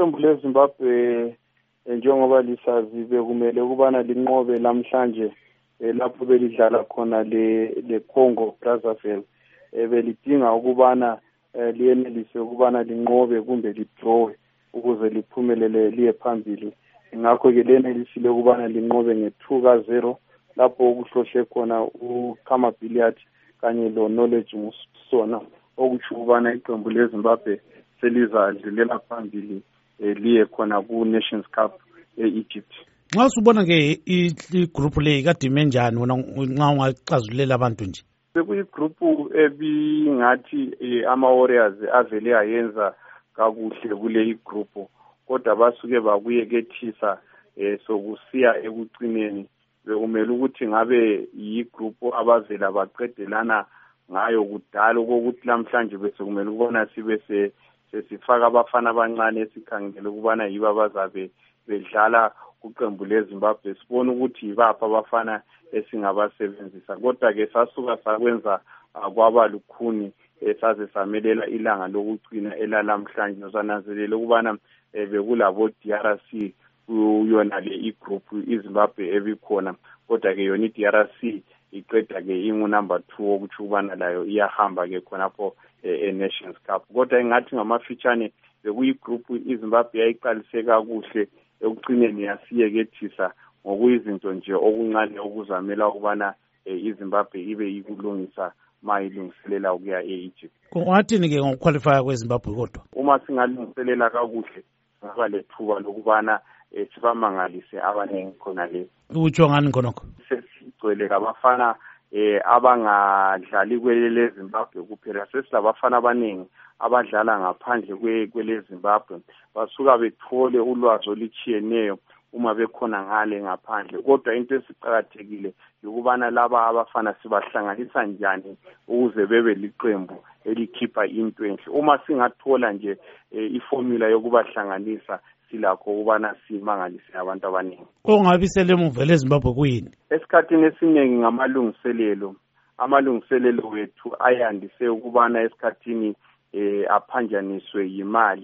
iqembu leZimbabwe njengoba lisazi bekumele ukubana linqobe namhlanje lapho belidlala khona le Congo Brazzaville. Belidinga ukubana liyenelise ukubana linqobe kumbe lidraw ukuze liphumelele liye phambili. Ngakho ke lenelisile ukubana linqobe nge-2-0 lapho ukuhlohle khona uKama Billiard kanye lo Knowledge Musona, okutsho ukubana iqembu leZimbabwe selizadlulela phambili liye khona ku-Nations Cup e-Egypt. Nxa usubona ke igroup le kade ime njani wena nxa ungaxazulela abantu nje? Bekuyigroup ebingathi ama-Warriors avele ayenza kakuhle kule igroup, kodwa basuke bakuyekethisa sokusiya ekucineni. Bekumele ukuthi ngabe yigroup abavela baqedelana ngayo kudala okokuthi namhlanje besekumele ukubona sibe sesifaka abafana abancane esikhangele ukubana yibo abazabe bedlala kuqembu leZimbabwe. Sibona ukuthi yibapha abafana esingabasebenzisa, kodwa ke sasuka sakwenza kwaba lukhuni saze samelela ilanga lokucina elalamhlanje. Sananzelela ukubana bekulabo DRC kuyona le igroup iZimbabwe ebikhona, kodwa ke yona iDRC iqeda ke ingu number 2 okuthi ubana layo iyahamba ke khonapho e-Nations Cup. Kodwa engathi ngamafitshane bekuyigroup iZimbabwe yayiqalise kakuhle, ekucineni yasiyekethisa ngokuyizinto nje okuncane okuzamela ukubana iZimbabwe ibe ikulungisa mayilungiselela ukuya e-Egypt. Ungathini ke ngokuqualify kweZimbabwe kodwa? Uma singalungiselela kakuhle ngaba lethuba lokubana sibamangalise abaningi khona le. Utsho ngani khonokho? Sesigcwele abafana abangadlali kwele Zimbabwe kuphela, sesilabafana abaningi abadlala ngaphandle kwele Zimbabwe. Basuka bethole ulwazi olutshiyeneyo uma bekhona ngale ngaphandle. Kodwa into esiqhakathekile ukubana laba abafana sibahlanganisa njani ukuze bebe liqembu elikhipha into enhle. Uma singathola nje iformula yokubahlanganisa, silakho ukubana simangalise abantu abaningi. Ongabisele muvele eZimbabwe kuyini? Esikhathini esiningi ngamalungiselelo. Amalungiselelo wethu ayandise ukubana esikhathini aphanjaniswe yimali.